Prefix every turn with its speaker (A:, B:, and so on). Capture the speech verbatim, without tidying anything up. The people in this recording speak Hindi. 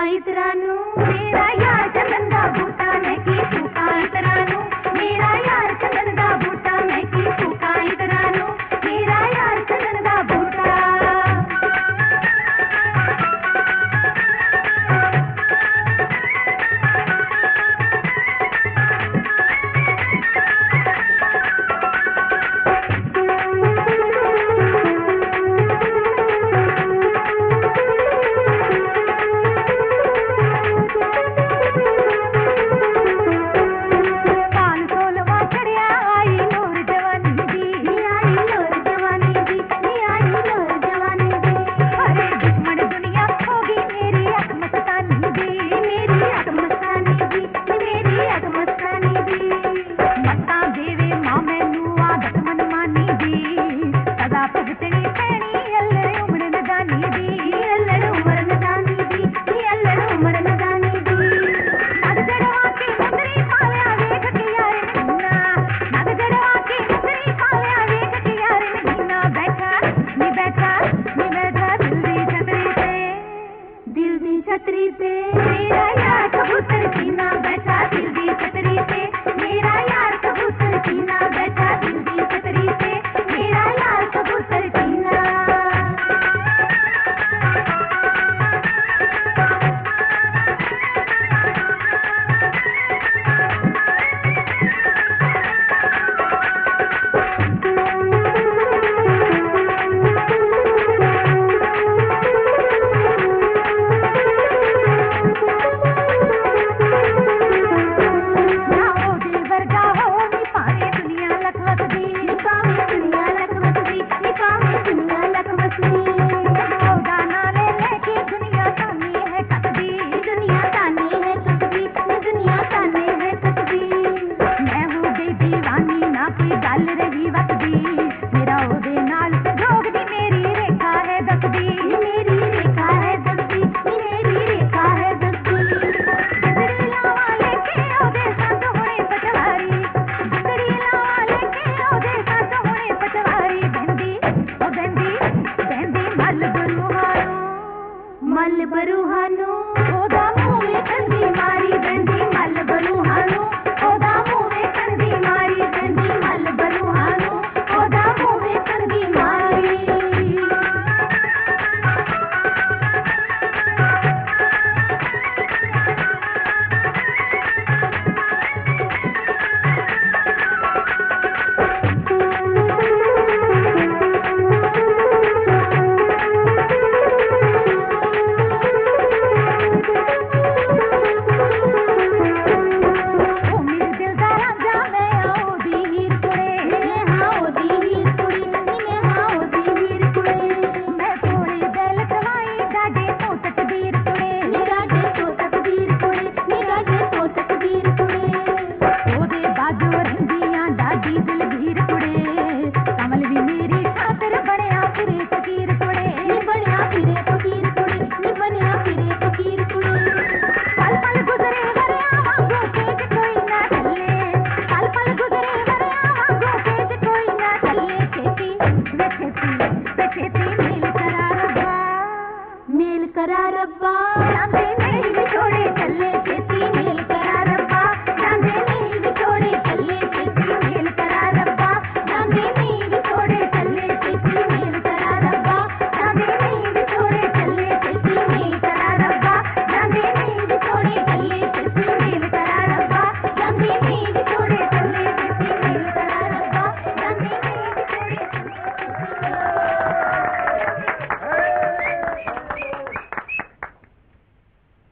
A: इतरानू मेरा यार चंदन दा बूटा मैं की फूका इतरानू मेरा यार चंदन दा बूटा मैं की फूका इतरानू मेरा यार चंदन दा बूटा छतरी पे मेरा यार कबूतर सीना बैठा दिल दी छतरी पे मेरा यार कबूतर सीना बैठा दिल दी छतरी पे मेरा यार कबूतर सीना मल बरूहानू ओदा मुंह में कंदी मारी बंदी मल बरूहानू ओदा मुंह में कंदी मारी बंदी मल बरूहानू ओदा मुंह में कंदी मारी मेल करा रब्बा।